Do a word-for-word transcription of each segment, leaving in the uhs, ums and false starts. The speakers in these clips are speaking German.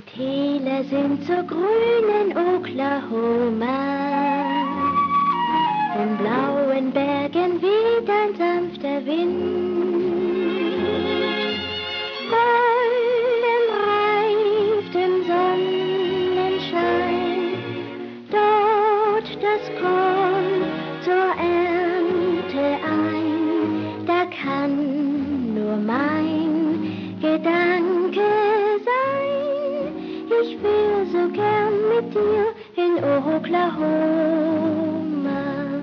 Täler sind so grün in Oklahoma, von blauen Bergen weht ein sanfter Wind. Golden reift im Sonnenschein dort das Korn zur Ernte ein. Da kann nur mein Gedanke sein, ich will so gern mit dir in Oklahoma.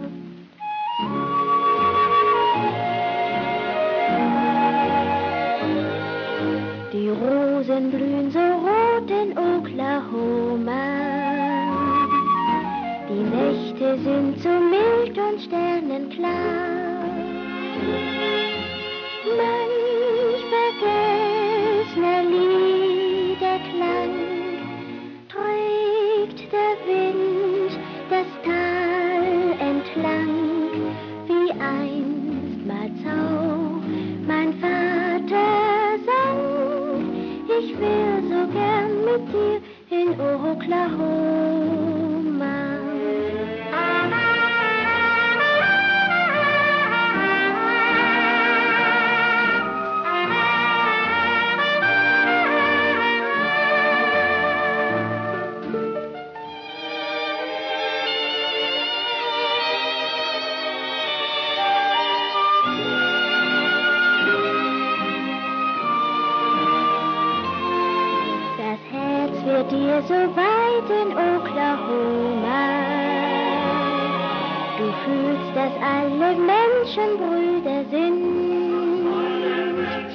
Die Rosen blühen so rot in Oklahoma, die Nächte sind so mild und sternenklar. Manch vergessener Liederklang trägt der Wind das Tal entlang, wie einstmals auch mein Vater sang. Ich will so gern mit dir in Oklahoma. Wird dir so weit in Oklahoma. Du fühlst, dass alle Menschen Brüder sind.